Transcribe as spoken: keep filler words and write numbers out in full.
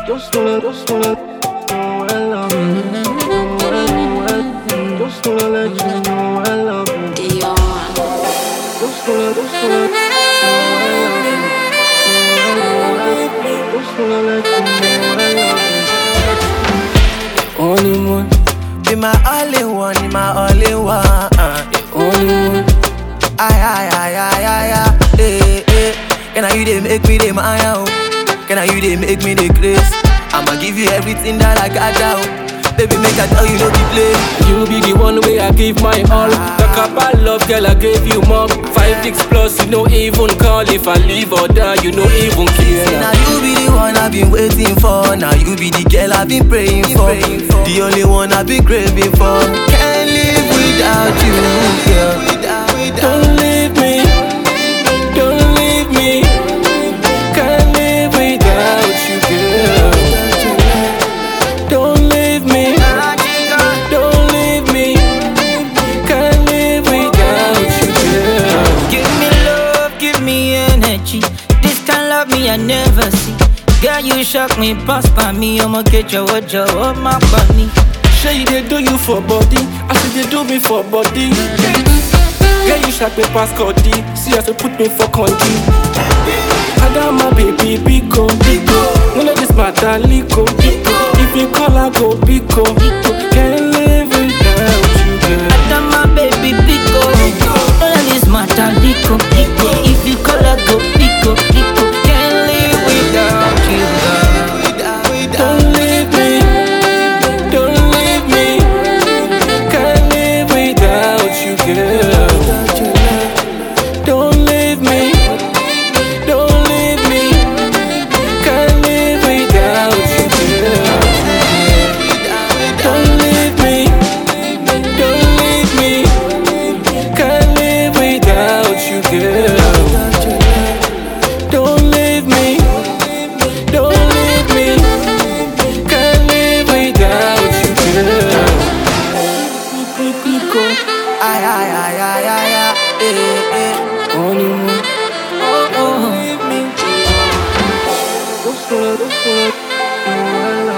Just wanna, just wanna know I love you. Know I, know I, just wanna let you know I love you. Dion. Just wanna, just wanna know I love you. Know I, know I, just wanna let you know I love you. Only one, be my only one, my only one. Uh. only one. Ay, ay, ay, ay, ay, ay, eh, eh. Can I you they make me the my own? Can I you they make me the grace? I'ma give you everything that I got down. Baby, make I tell you no be play. You be the one way I give my all. Talk about love, girl, I gave you more. Five weeks plus, you no even call. If I leave or die, you no even care. See, now you be the one I've been waiting for. Now you be the girl I've been praying for. The only one I've been craving for. Can't live without you, girl. Don't leave me, don't leave me. Can't live without you, girl. Don't leave me, don't leave me. Can't live without you, girl. Give me love, give me energy. This kind love me I never see. Girl, you shock me, pass by me. I'ma get your watch, your my bunny. Shay, they do you for body. I say they do me for body. Girl, you shock me past Cody. See as you put me for country. I got my baby, Biko, Biko. None of this matter, Liko, Biko. If you call, I go, Biko. Can't live without you, girl. After my baby Pico, all of this matter Pico, Pico. If you call I go Pico, Pico. Can't live without you, girl. Don't leave me, don't leave me. Can't live without you, girl. Don't leave me, don't leave me. Can't live without you, girl. Don't leave me, don't leave me. Can't live without you, girl. Don't leave me, don't leave me. Can't live without you, girl. Pico, Ay, ay, ay, ay, ay, ay, eh, eh. only one. Oh, oh. Just wanna, just wanna know I love you.